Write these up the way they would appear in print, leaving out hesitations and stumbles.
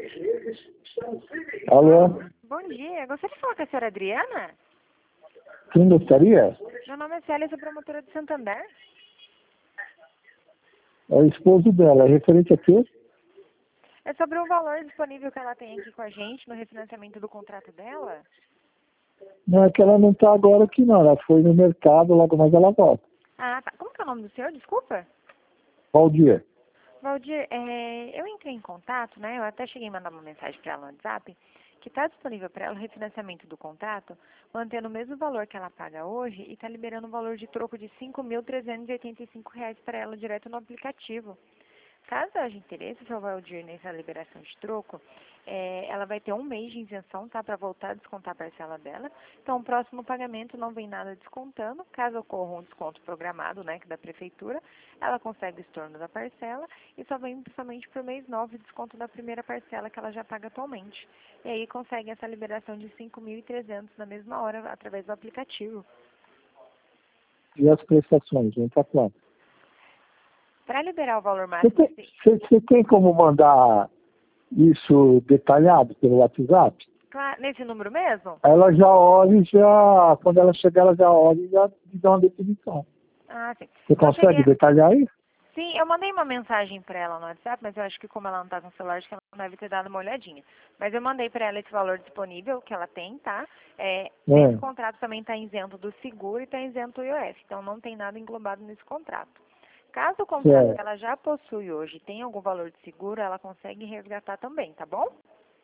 Alô? Bom dia, gostaria de falar com a senhora Adriana? Quem gostaria? Meu nome é Célia, sou promotora de Santander. É o esposo dela. É referente a quê? É sobre o valor disponível que ela tem aqui com a gente no refinanciamento do contrato dela? Não, é que ela não está agora aqui não. Ela foi no mercado, logo mais ela volta. Ah, tá. Como que é o nome do senhor? Desculpa. Valdir. Valdir, eu entrei em contato, né? Eu até cheguei a mandar uma mensagem para ela no WhatsApp, que está disponível para ela o refinanciamento do contrato, mantendo o mesmo valor que ela paga hoje e está liberando um valor de troco de R$ 5.385 para ela direto no aplicativo. Caso haja interesse, senhor Valdir, nessa liberação de troco, ela vai ter um mês de isenção, tá? Para voltar a descontar a parcela dela. Então, o próximo pagamento não vem nada descontando. Caso ocorra um desconto programado, né, que da prefeitura, ela consegue o estorno da parcela e só vem somente por mês 9 o desconto da primeira parcela que ela já paga atualmente. E aí consegue essa liberação de 5.300 na mesma hora através do aplicativo. E as prestações? Vem para quanto? Para liberar o valor máximo... Você tem como mandar isso detalhado pelo WhatsApp? Claro, nesse número mesmo? Ela já olha e já... Quando ela chegar, ela já olha e já te dá uma definição. Ah, sim. Você consegue detalhar isso? Sim, eu mandei uma mensagem para ela no WhatsApp, mas eu acho que como ela não tá com o celular, acho que ela não deve ter dado uma olhadinha. Mas eu mandei para ela esse valor disponível que ela tem, tá? Esse contrato também está isento do seguro e está isento do IOF, então não tem nada englobado nesse contrato. Caso o contrato que ela já possui hoje tenha algum valor de seguro, ela consegue resgatar também, tá bom?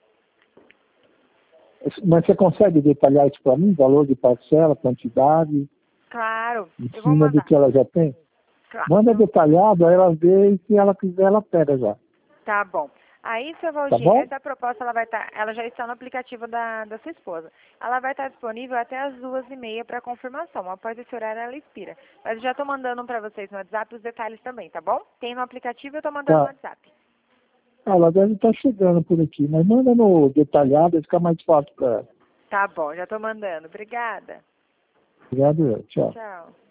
Mas você consegue detalhar isso para mim? Valor de parcela, quantidade? Claro, Em eu vou cima do mandar. que ela já tem? Claro. Manda detalhado, aí ela vê e se ela quiser, ela pega já. Tá bom. Aí, seu Tá Valdir, bom? essa proposta ela já está no aplicativo da sua esposa. Ela vai estar disponível até as 2h30 para confirmação. Após esse horário, ela expira. Mas eu já estou mandando para vocês no WhatsApp os detalhes também, tá bom? Tem no aplicativo e eu estou mandando no Tá. WhatsApp. Ela deve estar chegando por aqui, mas manda no detalhado, vai ficar mais fácil para ela. Tá bom, já estou mandando. Obrigada. Obrigado, tchau. Tchau.